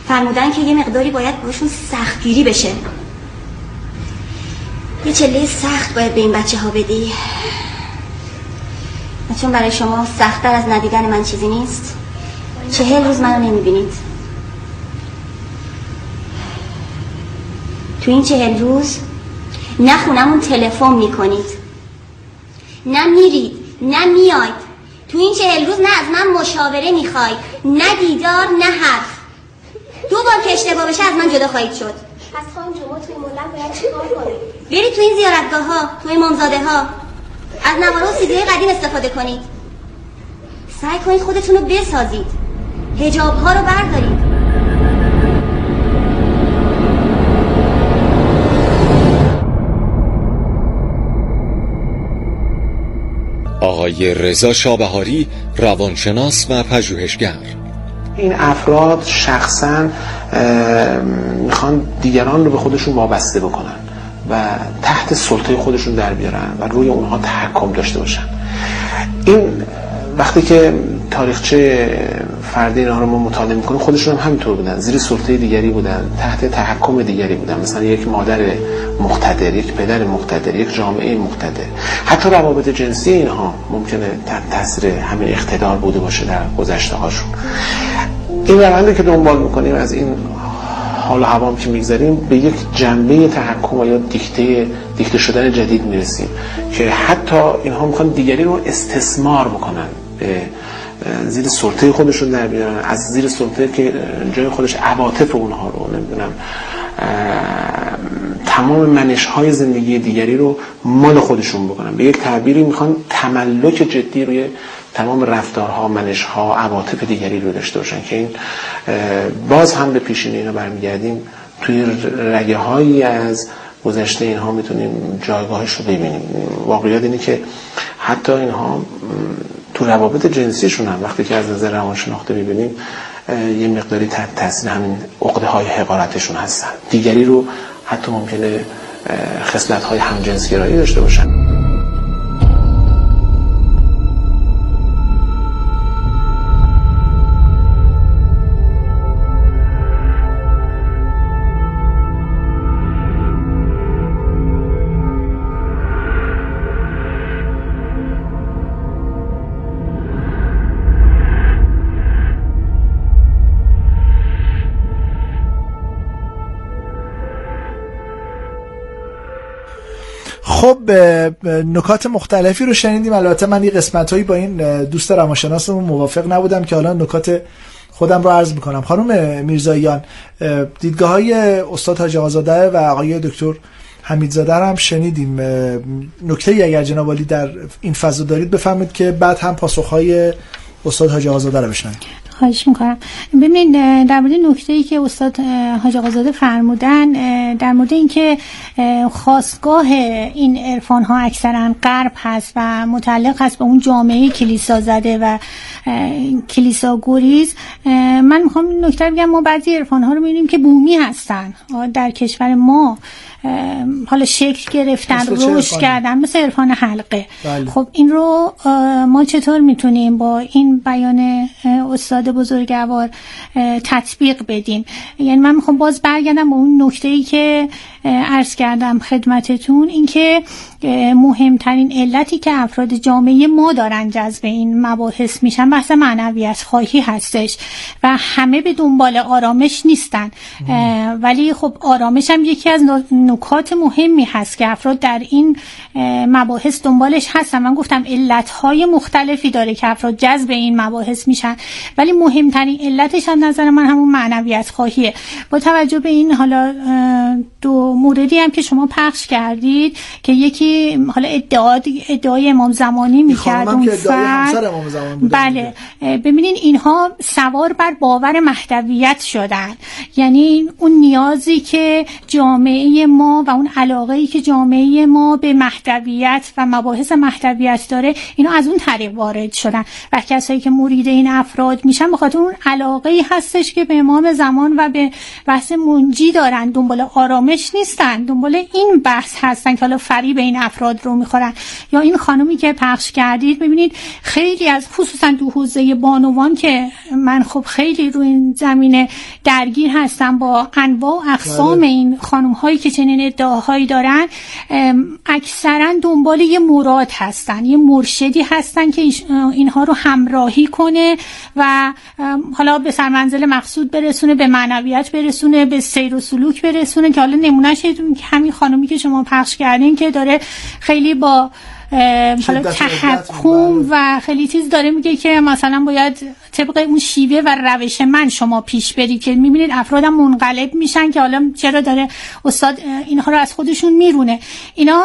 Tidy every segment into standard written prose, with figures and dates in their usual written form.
فرمودن که یه مقداری باید باشون سختگیری بشه. یه چله سخت باید به این بچه ها بدی، چون برای شما سخت‌تر از ندیدن من چیزی نیست. 40 روز منو نمیبینید. تو این 40 روز نه خونمون تلفن میکنید، نه میرید، نه میاید. تو این 40 روز نه از من مشاوره میخواید، نه دیدار، نه حرف. 2 بار که اشتباه بشه از من جدا خواهید شد. پس خانم شما توی ملت باید چیکار کنید؟ برید تو این زیارتگاه ها، تو این امامزاده ها، از نوارا و سیدی‌های قدیم استفاده کنید. سعی کنید خودتون رو بسازید، حجاب ها رو بردارید. آقای رضا شابهاری، روانشناس و پژوهشگر. این افراد شخصا میخوان دیگران رو به خودشون وابسته بکنن و تحت سلطه خودشون در بیارن و روی اونها تحکم داشته باشن. این وقتی که تاریخچه فردی اینها رو ما مطالعه میکنیم، خودشون هم همینطور بودن، زیر سلطه دیگری بودن، تحت تحکم دیگری بودن. مثلا یک مادر مقتدر، یک پدر مقتدر، یک جامعه مقتدر. حتی روابط جنسی اینها ممکنه تحت تاثیر همین اقتدار بوده باشه در گذشته هاشون. این روندی که دنبال میکنیم از این حال و هوام که میگذاریم به یک جنبه تحکم یا دیکته شدن جدید میرسیم که حتی اینها میخوان دیگری رو استثمار بکنن، به زیر سلطه خودشون در بیارن، از زیر سلطه که جای خودش عواطف اونها رو، نمیدونم، تمام منش‌های زندگی دیگری رو مال خودشون بکنن. به یک تعبیری میخوان تملک جدی روی تمام رفتارها، منش‌ها، عواطف دیگری رو داشته باشن که این باز هم به پیشینه اینا برمیگردیم. توی رگه‌هایی از گذشته اینها میتونیم جایگاهش رو ببینیم. واقعیت اینه که حتی اینها تو روابط جنسیشون هم وقتی که از نظر روانشناختی میبینیم یه مقداری تحت تاثیر همین عقده‌های حقارتشون هستن. دیگری رو حتی ممکنه خصلت‌های همجنسگرایی داشته باشن. خب نکات مختلفی رو شنیدیم. البته من این قسمت‌هایی با این دوست روانشناسمون موافق نبودم که حالا نکات خودم رو عرض میکنم. خانم میرزاییان، دیدگاه‌های استاد حاجی آقازاده و آقای دکتر حمیدزاده هم شنیدیم. نکته‌ای اگر جناب عالی در این فضا دارید بفرمایید که بعد هم پاسخ‌های استاد حاجی آقازاده رو بشنویم. خواهش میکنم. ببینید در مورد نکته‌ای که استاد حاجی آقازاده فرمودن در مورد اینکه خاستگاه این عرفان ها اکثرا غرب هست و متعلق هست به اون جامعه کلیسا زده و کلیسا گریز، من میخوام این نکته بگم ما بعضی عرفان ها رو میبینیم که بومی هستن در کشور ما، حالا شکل گرفتن، رشد کردن، مثل عرفان حلقه. بله. خب این رو ما چطور میتونیم با این بیان استاد بزرگوار تطبیق بدیم؟ یعنی من میخوام باز برگردم به اون نکته‌ای که عرض کردم خدمتتون، این که مهمترین علتی که افراد جامعه ما دارن جذب این مباحث میشن بحث معنویت خواهی هستش و همه به دنبال آرامش نیستن. ولی خب آرامش هم یکی از نکات مهمی هست که افراد در این مباحث دنبالش هستن. من گفتم علتهای مختلفی داره که افراد جذب این مباحث میشن، ولی مهمترین علتش از نظر من همون معنویت خواهیه. با توجه به این حالا دو موردی هم که شما پخش کردید که یکی حالا ادعای امام زمانی میکرد اون فرد، بله، ببینین اینها سوار بر باور مهدویت شدن. یعنی اون نیازی که جامعه ما و اون علاقه‌ای که جامعه ما به مهدویت و مباحث مهدویت داره، اینا از اون طریق وارد شدن و کسایی که مرید این افراد میشن میشن به خاطر اون علاقه‌ای هستش که به امام زمان و به بحث منجی دارن، دنبال آرامش نیستن، دنبال این بحث هستن که حالا فریب این افراد رو میخورن. یا این خانومی که پخش کردید، ببینید خیلی از خصوصا تو حوزه بانوان که من خب خیلی روی این زمینه درگیر هستم با انواع و اقسام این خانم هایی که چنین ادعاهایی دارن، اکثرا دنبال یه مراد هستن، یه مرشدی هستن که اینها رو همراهی کنه و حالا به سرمنزل مقصود برسونه، به معنویت برسونه، به سیر و سلوک برسونه. که حالا نمونهش همین خانومی که شما پخش کردین که داره خیلی با حالا تحکم و خیلی چیز داره میگه که مثلا باید طبق اون شیوه و روش من شما پیش برید، که میبینید افرادم منقلب میشن که حالا چرا داره استاد اینها رو از خودشون میرونه. اینا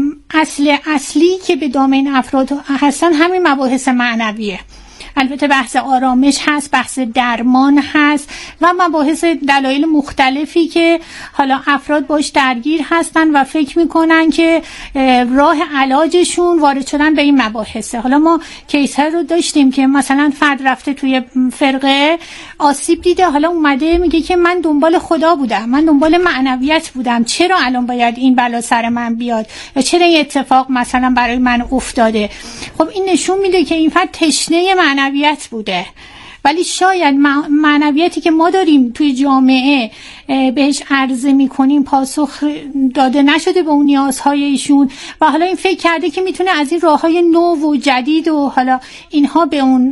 اصلی که به دام این افراد هستن همین مباحث معنویه. البته بحث آرامش هست، بحث درمان هست و مباحث دلایل مختلفی که حالا افراد باش درگیر هستن و فکر میکنن که راه علاجشون وارد شدن به این مباحثه. حالا ما کیس ها رو داشتیم که مثلا فرد رفته توی فرقه، آسیب دیده، حالا اومده میگه که من دنبال خدا بودم، من دنبال معنویت بودم، چرا الان باید این بلا سر من بیاد یا چرا این اتفاق مثلا برای من افتاده؟ خب این نشون میده که این فرد تشنه معنویت بوده، ولی شاید معنویتی که ما داریم توی جامعه بهش عرضه میکنیم پاسخ داده نشده به اون نیازهای ایشون و حالا این فکر کرده که میتونه از این راههای نو و جدید و حالا اینها به اون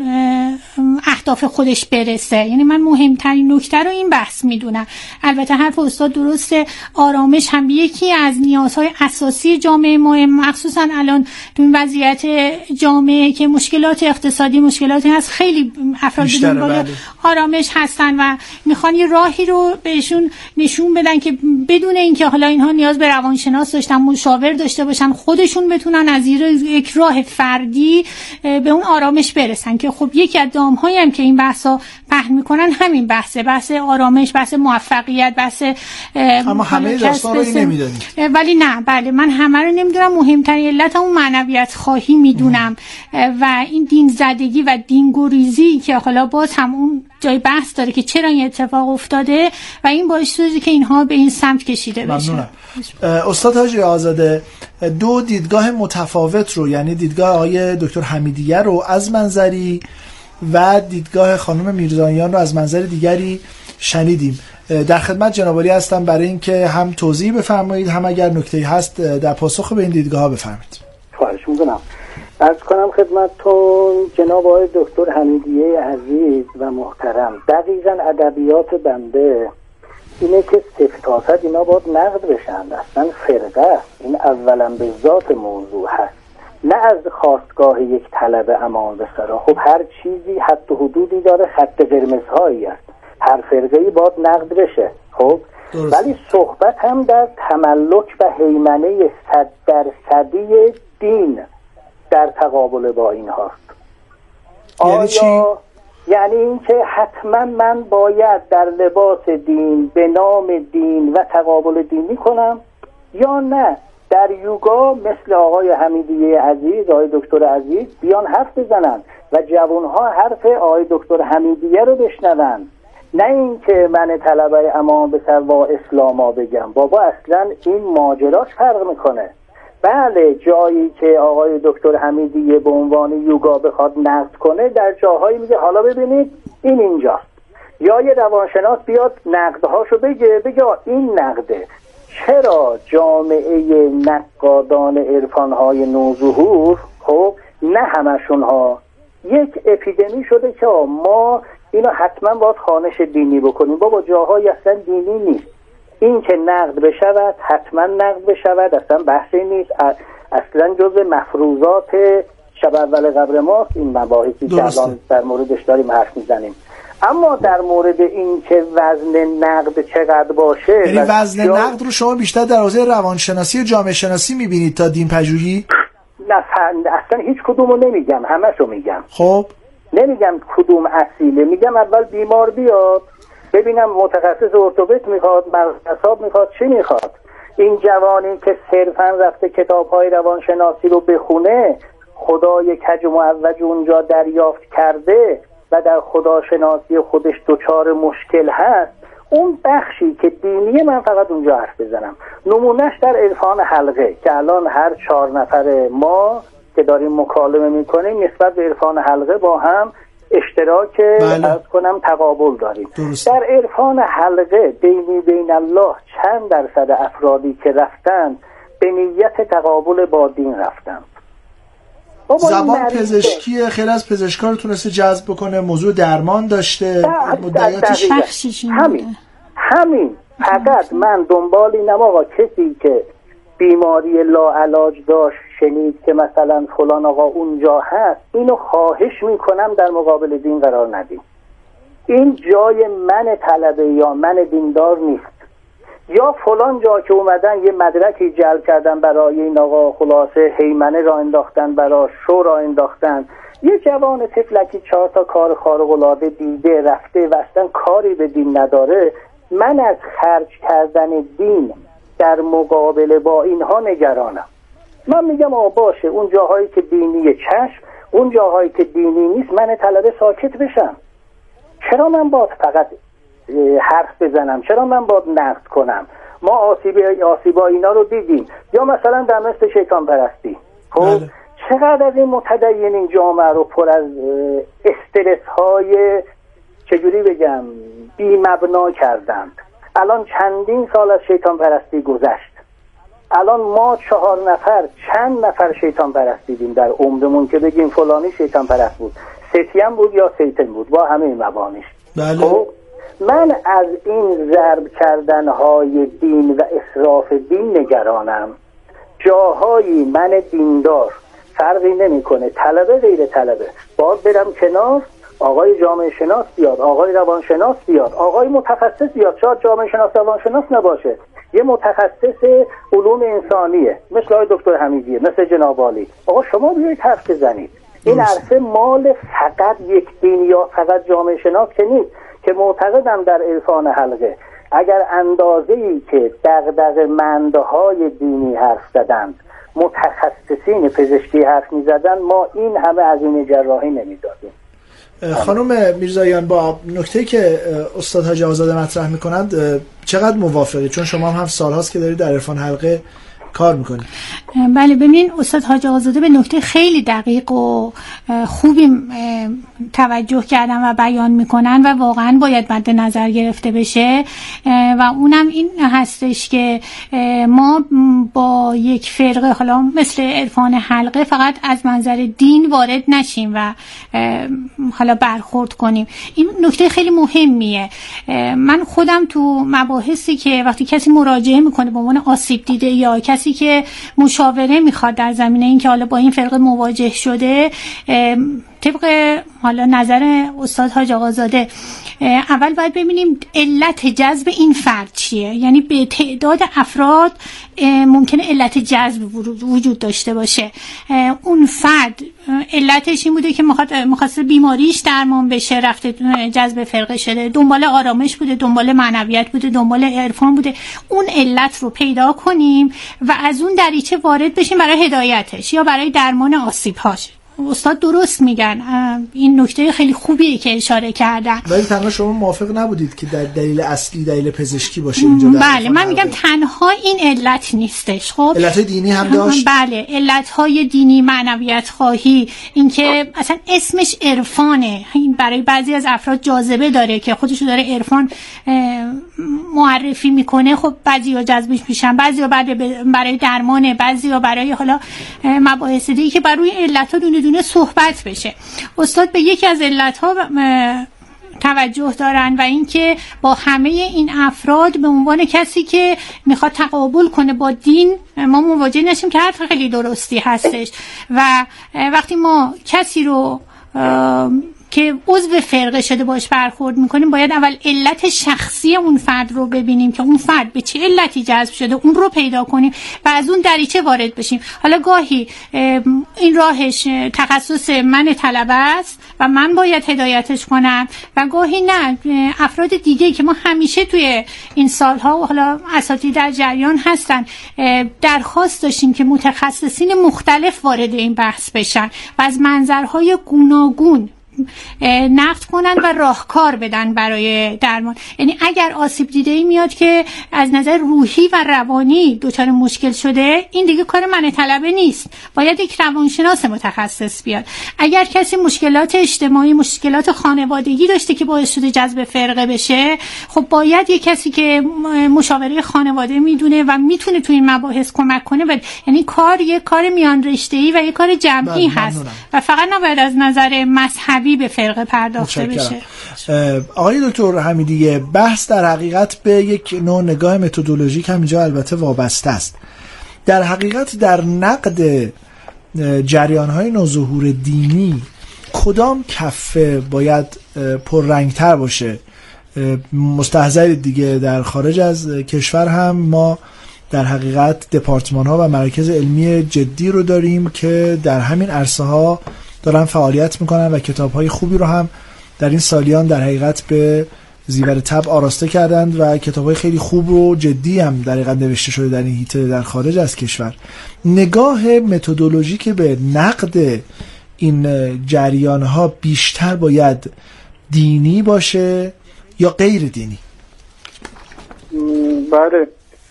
اهداف خودش برسه. یعنی من مهمترین نکته رو این بحث میدونم. البته حرف استاد درسته، آرامش هم یکی از نیازهای اساسی جامعه ما، مخصوصا الان تو این وضعیت جامعه که مشکلات اقتصادی، مشکلاتی هست، خیلی افراد دنبال آرامش هستن و میخوان یه راهی رو بهشون نشون بدن که بدون اینکه حالا اینها نیاز به روانشناس داشتن، مشاور داشته باشن، خودشون بتونن از یک راه فردی به اون آرامش برسن. که خب یکی از دام‌هایی هم که این بحثا پهن میکنن همین بحث آرامش، بحث موفقیت، بحث اما همه داستان رو نمیدونید. ولی نه، بله من همه رو نمیدونم. مهمترین علت اون معنویت خواهی میدونم و این دین زدگی و دین گریزی که حالا باز هم اون جای بحث داره که چرا این اتفاق افتاده و این باعث شده که اینها به این سمت کشیده بشه. ممنونم. استاد حاجی آزاده، دو دیدگاه متفاوت رو، یعنی دیدگاه آقای دکتر حمیدیه رو از منظری و دیدگاه خانم میرزاییان رو از منظر دیگری شنیدیم. در خدمت جناب عالی هستم برای اینکه هم توضیح بفرمایید، هم اگر نکته‌ای هست در پاسخ به این دیدگاه ها بفرمایید. خواهش می‌کنم. عرض کنم خدمتتون جناب آقای دکتر حمیدیه عزیز و محترم، دقیقاً ادبیات بنده اینه که صفت اینا باید نقد بشن. اصلا فرقه این اولا به ذات موضوع هست، نه از خواستگاه یک طلب امان به سرا. خب هر چیزی حد و حدودی داره، خط قرمزهایی است، هر فرقه‌ای باید نقد بشه. خب ولی صحبت هم در تملک و هیمنه 100% دین در تقابل با این هاست. یعنی چی؟ یعنی این که حتما من باید در لباس دین به نام دین و تقابل دینی کنم یا نه در یوگا مثل آقای حمیدیه عزیز، آقای دکتر عزیز بیان حرف بزنن و جوانها حرف آقای دکتر حمیدیه رو بشنون، نه این که من طلبه امان به سر با اسلاما بگم. بابا اصلا این ماجراش فرق میکنه. بله جایی که آقای دکتر حمیدیه به عنوان یوگا بخواد نقد کنه، در جاهایی میگه حالا ببینید این اینجاست، یا یه روانشناس بیاد نقدهاشو بگه این نقده. چرا جامعه نقادان عرفانهای نوظهور، خب نه همشون ها، یک اپیدمی شده که ما اینو حتما باید خوانش دینی بکنیم؟ بابا جاهای اصلا دینی نیست. این که نقد بشود حتما نقد بشود، اصلا بحثی نیست، اصلا جزء مفروضات شب اول قبر ماست این مباحثی که الان در موردش داریم حرف میزنیم. اما در مورد این که وزن نقد چقدر باشه، یعنی وزن نقد رو شما بیشتر در حوزه روانشناسی و جامعه شناسی میبینید تا دین پژوهی؟ نه اصلا هیچ کدومو نمیگم، همشو میگم. خب نمیگم کدوم اصیله، میگم اول بیمار بیاد ببینم متخصص ارتوپد میخواد، مغزعصاب میخواد، چی میخواد. این جوانی که صرفا رفته کتاب‌های روانشناسی رو بخونه، خدای کج و معوج اونجا دریافت کرده و در خداشناسی خودش دچار مشکل هست، اون بخشی که دینی من فقط اونجا حرف بزنم. نمونهش در عرفان حلقه که الان هر 4 نفر ما که داریم مکالمه میکنیم نسبت به عرفان حلقه با هم اشتراک از کنم تقابل داریم. در عرفان حلقه بین الله چند درصد افرادی که رفتن به نیت تقابل با دین رفتن؟ زبان پزشکی خیلی از پزشکا رو تونسته جذب بکنه، موضوع درمان داشته، مدعیاتش همین. فقط من دنبال اینم آقا کسی که بیماری لاعلاج داشت شنید که مثلا فلان آقا اونجا هست، اینو خواهش میکنم در مقابل دین قرار ندیم. این جای من طلبه یا من دیندار نیست. یا فلان جا که اومدن یه مدرکی جلب کردن برای این آقا، خلاصه هیمنه را انداختن، برای شو را انداختن، یه جوان طفلکی 4 تا کار خارق‌العاده دیده رفته و اصلا کاری به دین نداره، من از خرج کردن دین در مقابله با اینها نگرانم. من میگم آقا باشه، اون جاهایی که دینی چشم، اون جاهایی که دینی نیست من طلبه ساکت بشم. چرا من باید فقط حرف بزنم؟ چرا من باید نقد کنم؟ ما آسیبا اینا رو دیدیم. یا مثلا در مثل شیطان پرستی، خب چقدر از این متدینین جامعه رو پر از استرس های چجوری بگم بی مبنا کردند. الان چندین سال از شیطان پرستی گذشت، الان ما 4 نفر چند نفر شیطان پرست دیدیم در عمرمون که بگیم فلانی شیطان پرست بود، ستیم بود یا سیتن بود با همه مبانیش. خب من از این ضرب کردنهای دین و اسراف دین نگرانم. جاهایی من دیندار فرقی نمیکنه، طلبه غیر طلبه، باید برم کنار، آقای جامعه شناس بیاد، آقای روانشناس بیاد، آقای متخصص بیاد، شاید جامعه شناس روانشناس نباشه، یه متخصص علوم انسانیه مثل آقای دکتر حمیدیه، مثل جناب عالی، آقا شما بیایید حرف بزنید. این عرصه مال فقط یک دین یا فقط جامعه شناس که نیست، که معتقدم در عرفان حلقه اگر اندازه‌ای که دغدغه‌مندهای دینی حرف زدند، متخصصین پزشکی حرف می‌زدند، ما این همه هزینه جراحی نمی‌دادیم. خانم میرزاییان، با نکته‌ای که استاد حاجی آقازاده مطرح می‌کنند چقدر موافقید؟ چون شما هم سال‌هاست که دارید در عرفان حلقه کار میکنید. بله، ببینین استاد حاجی آقازاده به نکته خیلی دقیق و خوبی توجه کردن و بیان میکنن و واقعا باید مد نظر گرفته بشه و اونم این هستش که ما با یک فرقه حالا مثل عرفان حلقه فقط از منظر دین وارد نشیم و حالا برخورد کنیم. این نکته خیلی مهمیه. من خودم تو مباحثی که وقتی کسی مراجعه میکنه به عنوان آسیب دیده یا کسی که مشاوره میخواد در زمینه این که حالا با این فرقه مواجه شده، طبق حالا نظر استاد حاجی آقازاده اول باید ببینیم علت جذب این فرد چیه. یعنی به تعداد افراد ممکنه علت جذب وجود داشته باشه. اون فرد علتش این بوده که می‌خواسته بیماریش درمان بشه، رفته جذب فرقه شده، دنبال آرامش بوده، دنبال معنویت بوده، دنبال عرفان بوده. اون علت رو پیدا کنیم و از اون دریچه وارد بشیم برای هدایتش یا برای درمان آسیب‌هاش. استاد درست میگن، این نکته خیلی خوبیه که اشاره کردن. ولی تنها شما موافق نبودید که در دلیل اصلی دلیل پزشکی باشه اینجا؟ بله، من میگم تنها این علت نیستش. خب علتهای دینی هم داشت. بله، علتهای دینی، معنویت خواهی، اینکه اصلا اسمش عرفانه، این برای بعضی از افراد جاذبه داره که خودشو داره عرفان معرفی میکنه. خب بعضیا جذبش میشن، بعضیا برای درمانه، بعضیا برای حالا مباحث دیگه که برای علتها دونه صحبت بشه. استاد به یکی از علتها توجه دارن و اینکه با همه این افراد به عنوان کسی که میخواد تقابل کنه با دین ما مواجه نشیم، که حرف خیلی درستی هستش. و وقتی ما کسی رو که عضو فرقه شده باش برخورد میکنیم، باید اول علت شخصی اون فرد رو ببینیم که اون فرد به چه علتی جذب شده، اون رو پیدا کنیم و از اون دریچه وارد بشیم. حالا گاهی این راهش تخصص من طلبه است و من باید هدایتش کنم و گاهی نه، افراد دیگه که ما همیشه توی این سالها و حالا اساتید در جریان هستن درخواست داشتیم که متخصصین مختلف وارد این بحث بشن و از منظرهای گوناگون نقد کنن و راهکار بدن برای درمان. یعنی اگر آسیب دیده‌ای میاد که از نظر روحی و روانی دچار مشکل شده، این دیگه کار من طلبه نیست، باید یک روانشناس متخصص بیاد. اگر کسی مشکلات اجتماعی، مشکلات خانوادگی داشته که باعث شده جذب فرقه بشه، خب باید یک کسی که مشاوره خانواده میدونه و میتونه تو این مباحث کمک کنه. و یعنی یک کار میان رشته‌ای و یک کار جمعی هست و فقط نباید از نظر مذهبی به فرقه پرداخته بشه. آقای دکتر حمیدی، بحث در حقیقت به یک نوع نگاه متدولوژیک هم اینجا البته وابسته است. در حقیقت در نقد جریان‌های نوظهور دینی کدام کفه باید پررنگتر باشه؟ مستحضر دیگه در خارج از کشور هم ما در حقیقت دپارتمان‌ها و مراکز علمی جدی رو داریم که در همین عرصه‌ها دارن فعالیت میکنن و کتاب‌های خوبی رو هم در این سالیان در حقیقت به زیور طبع آراسته کردند و کتاب‌های خیلی خوب و جدی هم در حقیقت نوشته شده در این حیطه در خارج از کشور. نگاه متدولوژیک به نقد این جریان‌ها بیشتر باید دینی باشه یا غیر دینی؟ بله،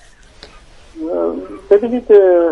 ببینید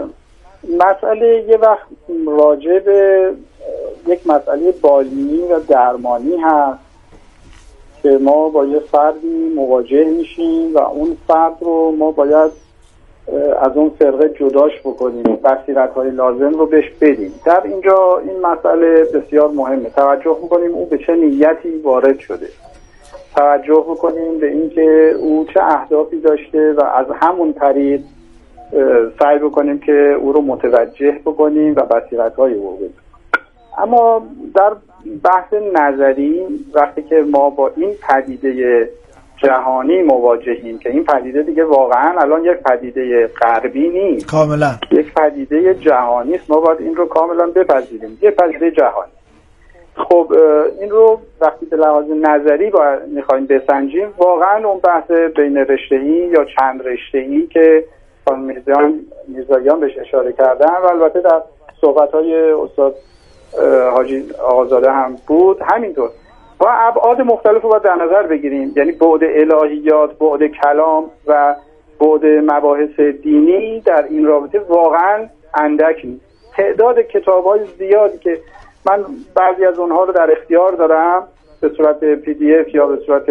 مسئله یه وقت راجع به یک مسئله بالینی و درمانی هست که ما با یه فردی مواجه میشیم و اون فرد رو ما باید از اون فرقه جداش بکنیم، بصیرت‌های لازم رو بهش بدیم. در اینجا این مسئله بسیار مهمه، توجه میکنیم او به چه نیتی وارد شده، توجه بکنیم به اینکه او چه اهدافی داشته و از همون طریق سعی بکنیم که او رو متوجه بکنیم و بصیرت‌های او بدیم. اما در بحث نظری وقتی که ما با این پدیده جهانی مواجهیم که این پدیده دیگه واقعا الان یک پدیده غربی نیست، کاملا یک پدیده جهانی است، ما باید این رو کاملا بپذیریم، یک پدیده جهانی. خب این رو وقتی به لحاظ نظری باید میخوایم بسنجیم، واقعا اون بحث بین رشته‌ای یا چند رشته‌ای که خانم میرزاییان بهش اشاره کردن و البته در صحبت‌های استاد حاجی آقازاده هم بود همینطور، با ابعاد مختلف رو باید در نظر بگیریم. یعنی بعد الهیات، بعد کلام و بعد مباحث دینی در این رابطه واقعا اندک نیست. تعداد کتاب‌های زیادی که من بعضی از اونها رو در اختیار دارم به صورت PDF یا به صورت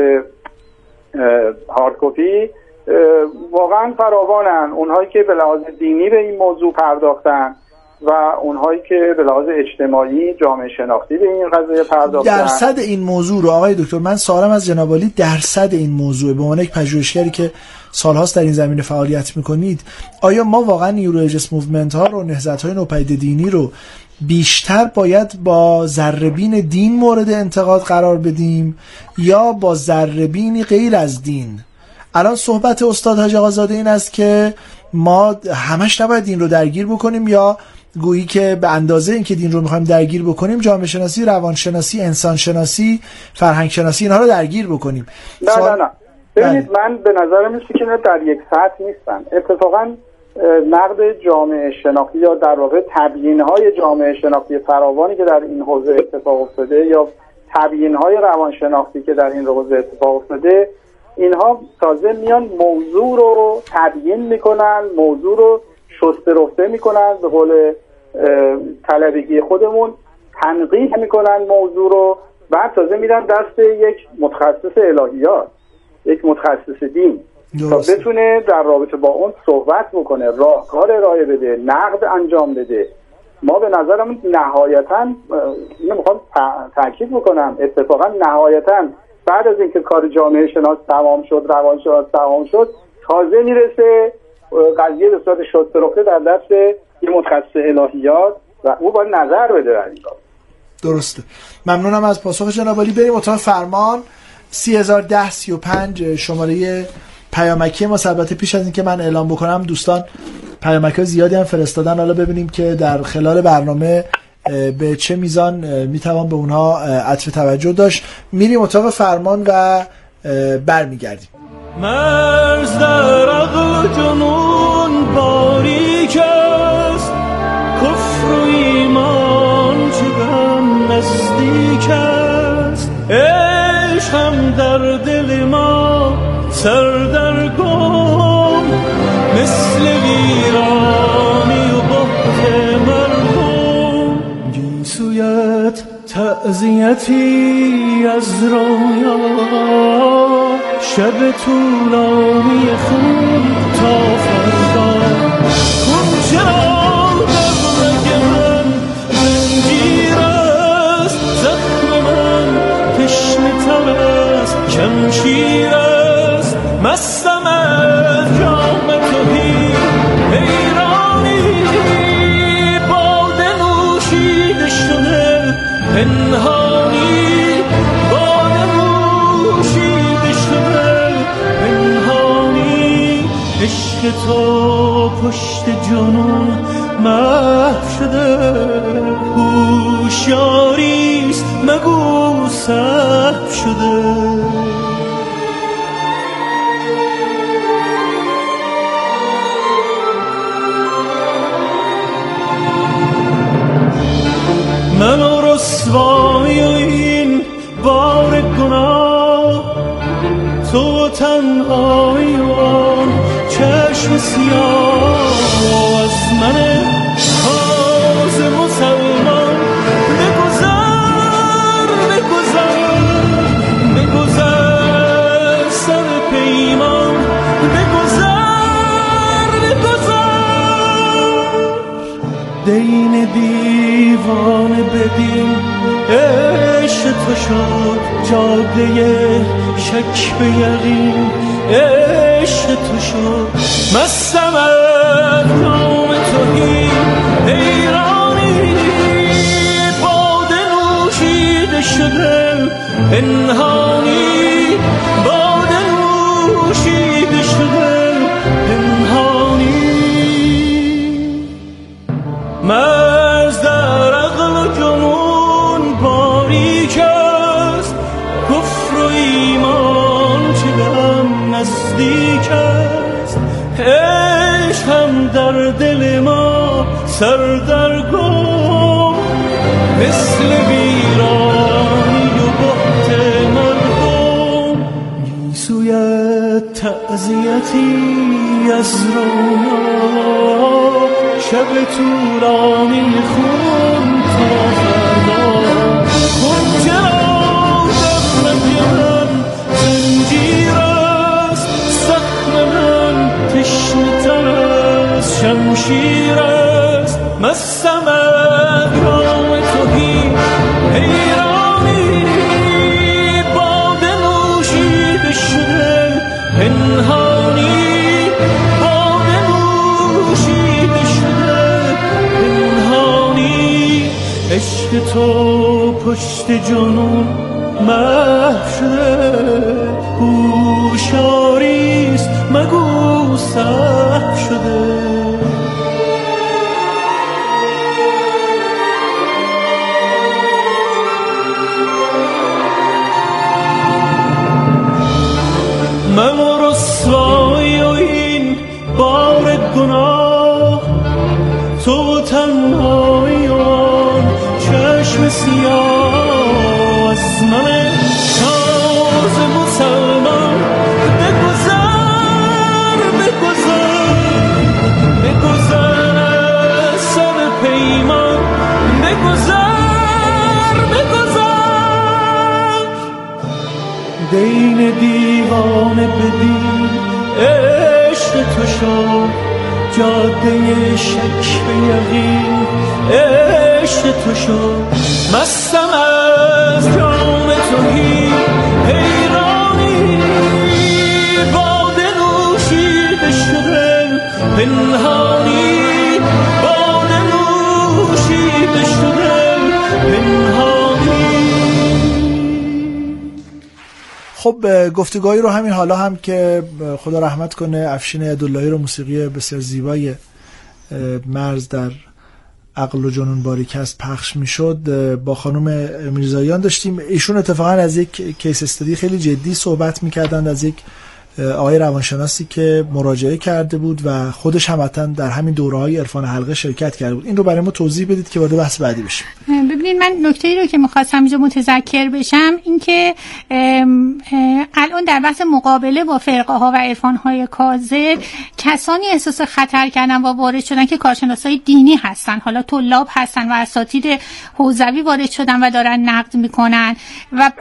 هارد کپی، واقعا فراوانن، اونهایی که به لحاظ دینی به این موضوع پرداختن و اونهایی که به لحاظ اجتماعی جامعه شناختی به این قضیه پرداختن. درصد این موضوع رو آقای دکتر من سوالم از جناب عالی، درصد این موضوع به عنوان یک پژوهشگری که سالهاست در این زمینه فعالیت میکنید، آیا ما واقعا نیو ریلیجیس موومنت ها رو، نهضت‌های نوپدید دینی رو بیشتر باید با ذره‌بین دین مورد انتقاد قرار بدیم یا با ذره‌بینی غیر از دین؟ الان صحبت استاد حاجی آقازاده این است که ما همش نباید دین رو درگیر بکنیم، یا گویی که به اندازه اینکه دین رو میخوایم درگیر بکنیم جامعه شناسی، روانشناسی، انسان شناسی، فرهنگ شناسی اینها رو درگیر بکنیم. نه ببینید من به نظرم میاد که در یک سطح نیستن. اتفاقا نقد جامعه شناختی یا در واقع تبیین‌های جامعه شناختی فراوانی که در این حوزه اتفاق افتاده یا تبیین‌های روانشناختی که در این حوزه اتفاق افتاده، اینها تازه میان موضوع رو تبیین میکنن، موضوع رو شسته رفته میکنن، به قول طلبگی خودمون تنقیح میکنن موضوع رو، بعد تازه میدن دست یک متخصص الهیات، یک متخصص دین تا بتونه در رابطه با اون صحبت بکنه، راهکار ارائه بده، نقد انجام بده. ما به نظرم نهایتاً اینو میخوام تاکید بکنم، اتفاقا نهایتاً بعد از اینکه کار جامعه شناس تمام شد، روانشناس تمام شد، تازه میرسه قضیه به صورت شسته رفته در دست یه متخصص الهیات و او باید نظر بده در این کار. درسته. ممنونم از پاسخ جناب عالی. بریم اتاق فرمان 301035 شماره پیامکی ما. البته پیش از اینکه من اعلام بکنم دوستان پیامک‌های زیادی هم فرستادن، حالا ببینیم که در خلال برنامه به چه میزان میتوان به اونها عطف توجه داشت. میریم اتاق فرمان و برمیگردیم. مرز در عقل جنون باریک است، کفر و ایمان چه غم نزدیک است. عشقم در دل ما سردرگم، مثل ویرانی و بحت مردم. گیسویت تعزیتی از رویا، شب طولانی خون تا فردا. خون چرا در رگ من زنجیر است، زخم من تشنه تر است، شمشیر است. مستم از جام تهی حیرانی، باده نوشیده شده پنهانی، باده نوشیده شده پنهانی. عشق تو پشت جنون محو شده، هوشیاریست مگو سهو شده. من و رسوایی و این بار گناه، تو تنهایی و آن چشم سیاه. از من تازه مسلمان بگذر، بگذر، بگذر سر پیمان، بگذر، بگذر. دین دیوانه بدین عشق تو شد جاده شک به یقین، عشق تو شد. مستم از جام تهی حیرانی، باده نوشیده شده پنهانی، باده نوشیده شده پنهانی. مرز در عقل و جنون باریک است، کفر و ایمان چه دم نزدیک است. عشق هم در دل ما سردرگم، مثل ویرانی و بحت مردم. گیسویت تعزیتی از رویا، شب طولانی خون تا فردا. خون چرا در رگ من زنجیر است، زخم من تشنه تر است، شمشیر است. مستم از جام تهی حیرانی، باده نوشیده شده پنهانی، باده نوشیده شده پنهانی. عشق تو پشت جنون محو شده، هوشیاریست مگو سهو شده. من و رسوایی و این بار گناه، تو تنهایی و آن چشم سیاه. از من تازه مسلمان بگذر، بگذر، بگذر سر پیمان، بگذر، بگذر. دین دیوانه بدین عشق تو شد جاده شک به یقین، عشق تو شد. مستم از جام تهی حیرانی، باده نوشیده شده پنهانی، باده نوشیده شده پنهانی. خب گفتگوهایی رو همین حالا هم که خدا رحمت کنه افشین عیداللهی رو موسیقی بسیار زیبای مرز در عقل و جنون باریک است پخش میشد با خانم میرزاییان داشتیم. ایشون اتفاقا از یک کیس استادی خیلی جدی صحبت میکردند، از یک آقای روانشناسی که مراجعه کرده بود و خودش هم حتما در همین دوره‌های عرفان حلقه شرکت کرده بود. این رو برای ما توضیح بدید که وارد بحث بعدی بشیم. ببینید من نکته‌ای رو که می‌خواستم اینجا متذکر بشم این که الان در بحث مقابله با فرقه‌ها و عرفان‌های کاذب کسانی احساس خطر کردن و وارد شدن که کارشناسای دینی هستن، حالا طلاب هستن و اساتید حوزوی وارد شدن و دارن نقد میکنن و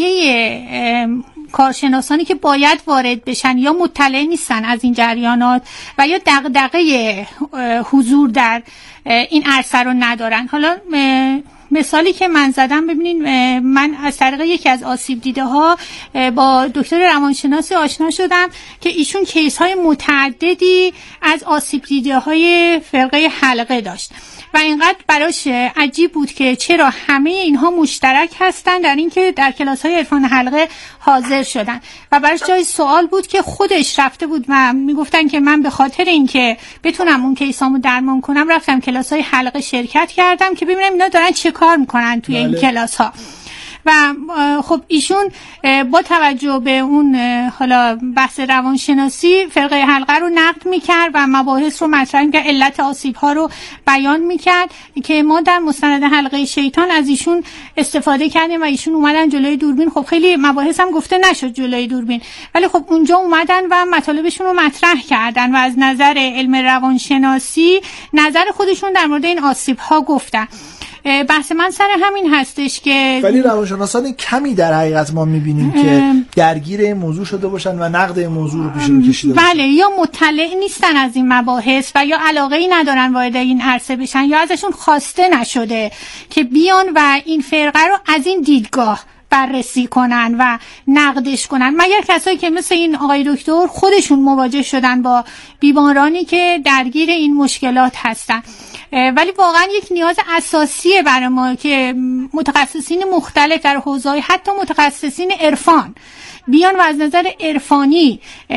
بقیه کارشناسانی که باید وارد بشن یا مطلع نیستن از این جریانات و یا دغدغه حضور در این عرصه رو ندارن. حالا مثالی که من زدم، ببینین من از طریق یکی از آسیب دیده ها با دکتر روانشناسی آشنا شدم که ایشون کیس های متعددی از آسیب دیده های فرقه حلقه داشت و اینقدر براش عجیب بود که چرا همه اینها مشترک هستن در اینکه در کلاس های عرفان حلقه حاضر شدن و براش جای سوال بود که خودش رفته بود و میگفتن که من به خاطر اینکه بتونم اون کیسامو درمان کنم رفتم کلاس های حلقه شرکت کردم که ببینم اینا دارن چه کار میکنن توی این کلاس ها. و خب ایشون با توجه به اون حالا بحث روانشناسی فرقه حلقه رو نقد میکرد و مباحث رو مطرح میکرد، علت آسیب ها رو بیان میکرد که ما در مستند حلقه شیطان از ایشون استفاده کردیم و ایشون اومدن جلوی دوربین. خب خیلی مباحث هم گفته نشد جلوی دوربین، ولی خب اونجا اومدن و مطالبشون رو مطرح کردن و از نظر علم روانشناسی نظر خودشون در مورد این آسیب ها گفتن. بحث من سر همین هستش که ولی روانشناسان کمی در حقیقت ما میبینیم که درگیر این موضوع شده باشن و نقد این موضوع رو پیش رو کشیده باشن. بله، یا مطلع نیستن از این مباحث و یا علاقه‌ای ندارن وارد این عرصه بشن یا ازشون خواسته نشده که بیان و این فرقه رو از این دیدگاه بررسی کنن و نقدش کنن، مگر کسایی که مثل این آقای دکتر خودشون مواجه شدن با بیمارانی که درگیر این مشکلات هستن. ولی واقعا یک نیاز اساسیه برای ما که متخصصین مختلف در حوزه‌های حتی متخصصین عرفان بیان و از نظر عرفانی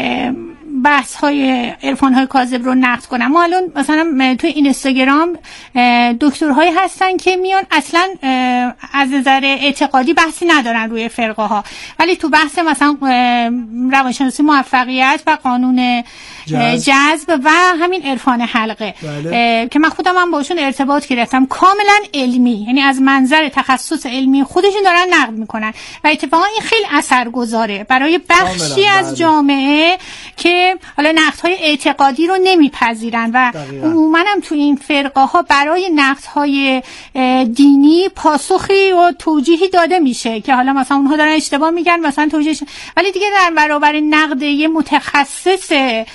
بحث‌های عرفان‌های کاذب رو نقد کنن. ما الان مثلا توی اینستاگرام دکترهایی هستن که میان اصلا از نظر اعتقادی بحثی ندارن روی فرقه ها، ولی تو بحث مثلا روانشناسی موفقیت و قانون جذب و همین عرفان حلقه که من خودم هم باشون ارتباط گرفتم، کاملا علمی، یعنی از منظر تخصص علمی خودشون دارن نقد میکنن و اتفاقا این خیلی اثرگذاره برای بخشی از جامعه که حالا نقدهای اعتقادی رو نمیپذیرن و عموما هم تو این فرقه ها برای نقدهای دینی پاسخی و توجیهی داده میشه که حالا مثلا اونها دارن اشتباه میگن مثلا توجیهش، ولی دیگه در برابر نقد یه متخصص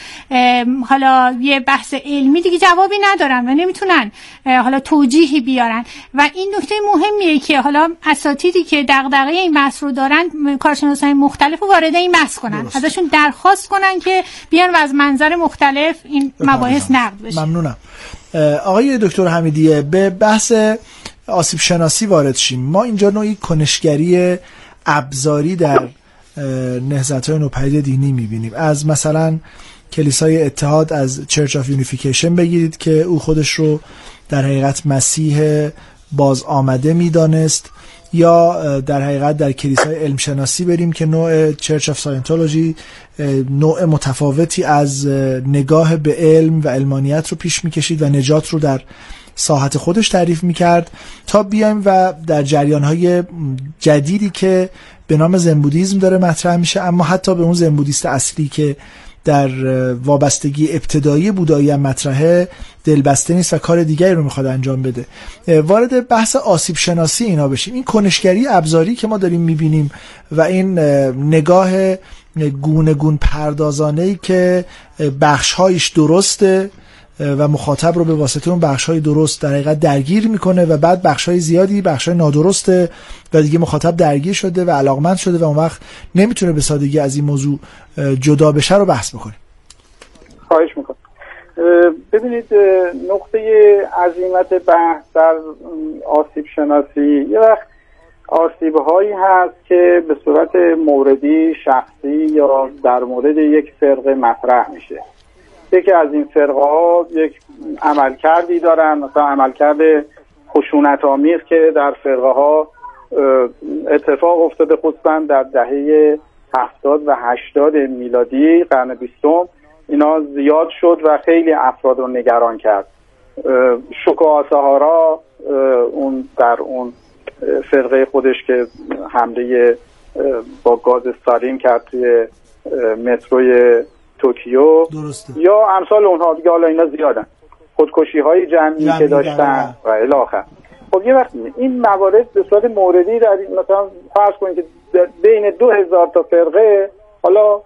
حالا یه بحث علمی دیگه جوابی ندارن و نمیتونن حالا توجیهی بیارن. و این نکته مهمیه که حالا اساتیدی که دغدغه این بحث رو دارن کارشناسای مختلف رو وارد این بحث کنن، ازشون درخواست کنن که بیان و از منظر مختلف این مباحث نقد بشه. ممنونم. آقای دکتر حمیدیه، به بحث آسیب شناسی وارد شیم. ما اینجا نوعی کنشگری ابزاری در نهضت‌های نوپدید دینی می‌بینیم. از مثلا کلیسای اتحاد از چرچ آف یونیفیکیشن بگیرید که او خودش رو در حقیقت مسیح باز آمده می‌دانست، یا در حقیقت در کلیسای علم شناسی بریم که نوع چرچ آف ساینتولوژی نوع متفاوتی از نگاه به علم و علمانیت رو پیش می‌کشید و نجات رو در ساحت خودش تعریف می‌کرد، تا بیایم و در جریان‌های جدیدی که به نام زن بودیسم داره مطرح میشه، اما حتی به اون زن بودیست اصلی که در وابستگی ابتدایی بودایی هم مطرحه دلبسته نیست و کار دیگری رو میخواد انجام بده. وارد بحث آسیب شناسی اینا بشیم. این کنشگری ابزاری که ما داریم میبینیم و این نگاه گونه گون پردازانه‌ای که بخش‌هایش درسته و مخاطب رو به واسطه اون بخش‌های درست در حقیقت درگیر میکنه و بعد بخش‌های زیادی بخش‌های نادرسته و دیگه مخاطب درگیر شده و علاقمند شده و اون وقت نمیتونه به سادگی از این موضوع جدا بشه رو بحث بکنیم. خواهش میکنم. ببینید نقطه عظیمت بحث در آسیب شناسی یه وقت آسیب هایی هست که به صورت موردی شخصی یا در مورد یک فرقه مطرح میشه. یکی از این فرقه ها یک عملکردی دارن، مثلا عملکرد خشونت آمیز که در فرقه ها اتفاق افتاده، خصوصا در دهه 70 و 80 میلادی قرن 20 اینا زیاد شد و خیلی افراد رو نگران کرد. شوکو آساهارا اون در اون فرقه خودش که حمله با گاز سارین کرد توی متروی توکیو، درسته. یا امثال اونها دیگه، حالا اینا زیادن، خودکشی های جمعی که داشتن و الی آخر. خب یه وقت این موارد به صورت موردی در مثلا فرض کنید که بین 2000 تا فرقه حالا